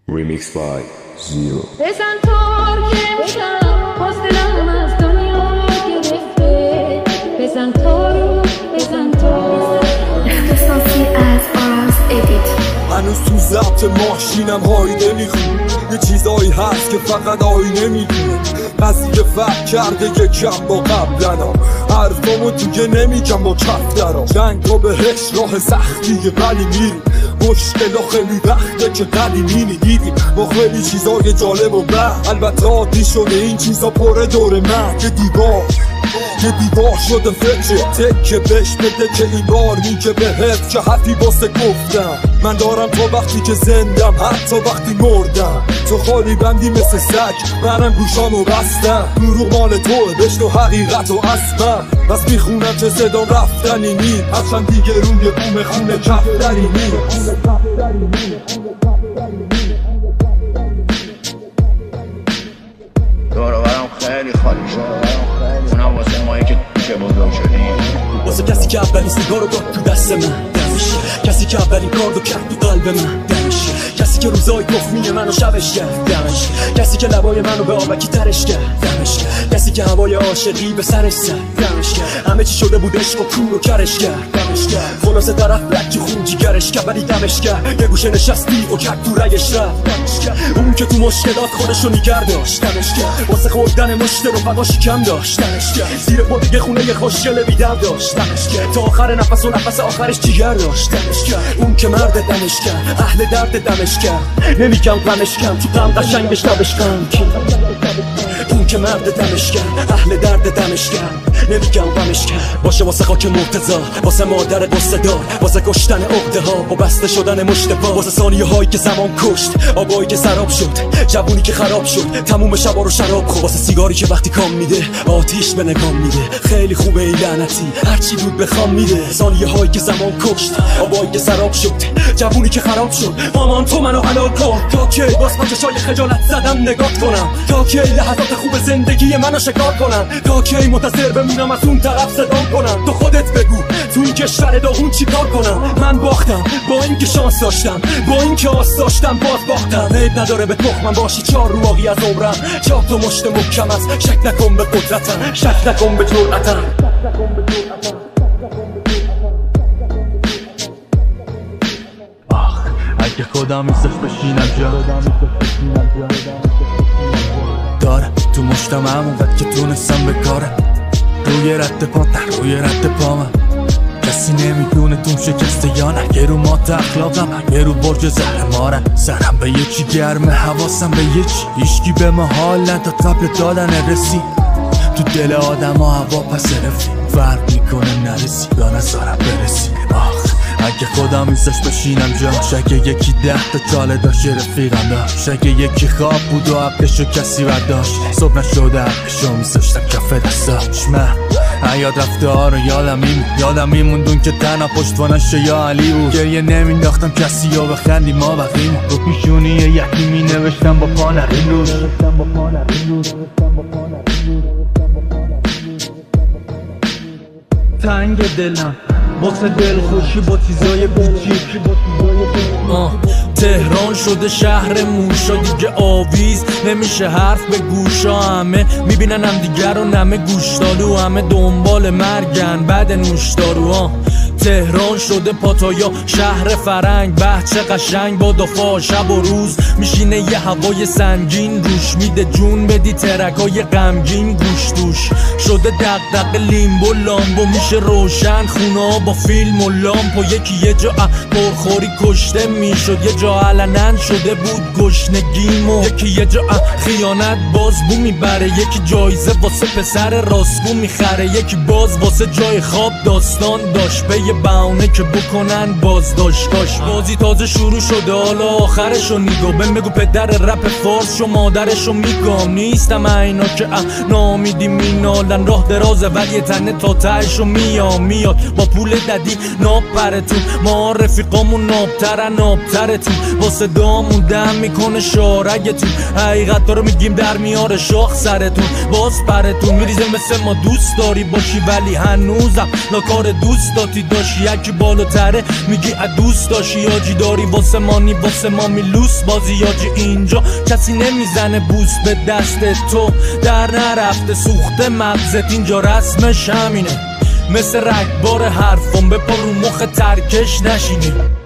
Remix by Zero. بزن ترک امشب باز دلم از دنیا گرفته. بزن تار اختصاصی از آراز ادیت. هنوز تو ضبط ماشینم هایده میخون، یه چیزایی هست که فقط آینه میدونه. قضیه فرق کرده یکم با قبلنا، حرفامو دیگه نمیگم با کف درا. جنگا بهش راه سختیه ولی میریم، مشکلا خیلی وقته که قدیمی دیدیم. با خیلی چیزای جالب و بد، البته عادی شده این چیزا پره دور من. یه دیوار شده فکر تکه بهش بده که این بار میگه بهت که حرفی واسه گفتم. من دارم تا وقتی که زندم، حتی وقتی مردم. تو خالی بندی مثل سگ، منم گوشامو بستم. دروغ مال توه، بشنو حقیقت و اسمم. بس میخونم که صدام رفتنی نی، هرچند دیگه روی بوم خونه کفتری نی. دور برم خیلی خالی شد، اونم واسه مایی که چه بزرگ شدیم. واسه کسی که اولین سیگار رو داد تو دست من دمش، کسی که اولین کاردو کرد تو قلب من دمش، کسی که روزای تخمی منو شبش کرد دمش، کسی که لبای منو به آبکی ترش کرد دمش، کسی که هوای عاشقی به سرش زد دمش، همه چی شده بود عشق و کور و کرش کرد دمش، خلاصه طرف لکی خون جیگرش کرد ولی دمش کرد. یه گوشه نشستی و کرد تو رگش رفت دمش کرد. اون که تو مشکلات خودشو نیگر داشت دمش کرد، واسه خوردن مشت رفقا شکم داشت دمش کرد. زیر پا دیگه خونه یه خوشگل بیدم داشت دمش کرد، تا آخر نفس و نفس آخرش جیگر داشت دمش کرد. اون که مرد دمش کرد، اهل درد دمش کرد، نمیگم غمش کم تو غم قشنگش نبش غم. اون که مرد دمش کرد، اهل درد دمش کرد، نمیگم غمش کرد. باشه واسه خاک مرتضی، واسه مادر قصه دار، واسه کشتن عقده ها با بسته شدن مشت پا، واسه ثانیه هایی که زمان کشت، آبایی که سراب شد، جوونی که خراب شد، تموم شبا رو شراب خورد، واسه سیگاری که وقتی کام میده آتیش به نگام میده. خیلی خوبه این لعنتی هرچی دود بخوام میده. ثانیه هایی که زمان کشت، آبایی که سراب شد، جوونی که خراب شد. مامان تو منو حلال کن، تا کی باز با چشای خجالت زدم نگات کنم؟ تا کی لحظات خوب زندگی منو شکار کنم؟ تا کی منتظر بمونم از اون طرف صدام کنم؟ تو خودت بگو تو این کشور داغون چی کار کنم؟ من باختم با اینکه شانس داشتم، با اینکه آس داشتم باز باختم. عیب نداره به تخمم باشی 4 رواقی از عمرم، 4 تا مشت محکم است. شک نکن به قدرتم، شک نکن به جرأتم. اگه خودم میزش بشینم جا داره تو مشتم همونقدر که تونستم بکاره. روی رد پا در روی رد پا من، کسی نمیدونه توم شکسته یا نه. یه رو مات اخلاقم، یه رو برج زهر مارم. سرم به یه چی گرمه، حواسم به یه چی. هیچکی به ما حال نداد قبل دادن رسی. تو دل آدم ها هوا پس رفی، فرق میکنه نرسی یا نذارم برسی. اگه خودم میزش بشینم جا، شک یکی 10 تا چاله داشت رفیقم داشت. شک یکی خواب بود و حقشو کسی برداشت. صبح نشده حقشو میزشتم کف دستاش. من حیات رفته ها رو یادم میموندون که تنها پشتوانش یا علی بود. گریه نمینداختم کسی یا بخندی ما بقیم. رو پیشونی یکی می نوشتم با پا نقیم روش. تنگ دلم واسه دل خوشی با چیزای بیچی. تهران شده شهر موشا، دیگه آویز نمیشه حرف به گوشا. همه میبینن هم دیگر رو نمه گوشتالو، همه دنبال مرگن بعد نوشدارو. تهران شده پاتایا شهر فرنگ، بچه قشنگ با دفاع شب و روز. میشینه یه هوای سنگین روش، میده جون بدی ترکای غمگین گوش دوش. شده دغدغه لیمبو لامبو، میشه روشن خونه با فیلم و لامپ. و یکی یه جا پرخوری کشته میشد، یه جا علنن شده بود گشنگیمو. یکی یه جا خیانت بازبو میبره، یکی جایزه واسه پسر راستگو میخره. یکی باز واسه جای خواب داستان داشت، به یه بهونه که بکنن بازداشت. بازی تازه شروع شده حالا آخرشو نیگو. بگو پدر رپ فارس شو مادرشو میگم. نیستم اینا که نامیدی مینالن، راه درازه ولی تنه تا تهشو میاد. با پول ددی ناب پرتون، ما رفیقامون نابترتون. واسه دامون دم میکنه شارگتون، حقیقت رو میگیم در میاره شاخ سرتون. باز پرتون میریزه مثل ما دوست داری باشی ولی هنوزم لاکار دوست داتی داشتی یکی بالاتره میگی دوست داشتی یاجی داری واسه مانی واسه مامی لوس بازی یاجی اینجا کسی نمیزنه بوس به دست تو در نرفته سوخته مغزت اینجا رسمش همینه مثل رگبار حرفم بپا رو مخ ترکش نشینی